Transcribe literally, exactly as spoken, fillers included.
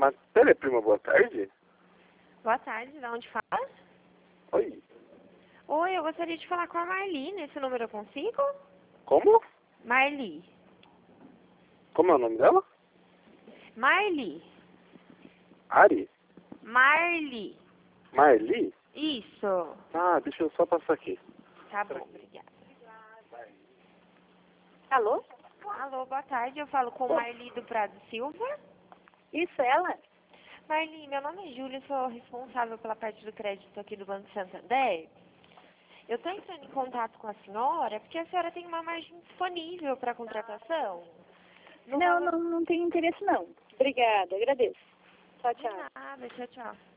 Matéria-prima, boa tarde. Boa tarde, de onde fala? Oi. Oi, eu gostaria de falar com a Marli. Nesse número eu consigo? Como? Marli. Como é o nome dela? Marli. Ari? Marli. Marli? Isso. Ah, deixa eu só passar aqui. Tá bom, obrigada. Alô? Alô, boa tarde. Eu falo com Marli do Prado Silva. Isso, ela? Marli, meu nome é Júlia, sou responsável pela parte do crédito aqui do Banco Santander. Eu estou entrando em contato com a senhora porque a senhora tem uma margem disponível para contratação. No Não, valor- não, não tenho interesse não. Obrigada, agradeço. Tchau, De tchau. nada, tchau, tchau.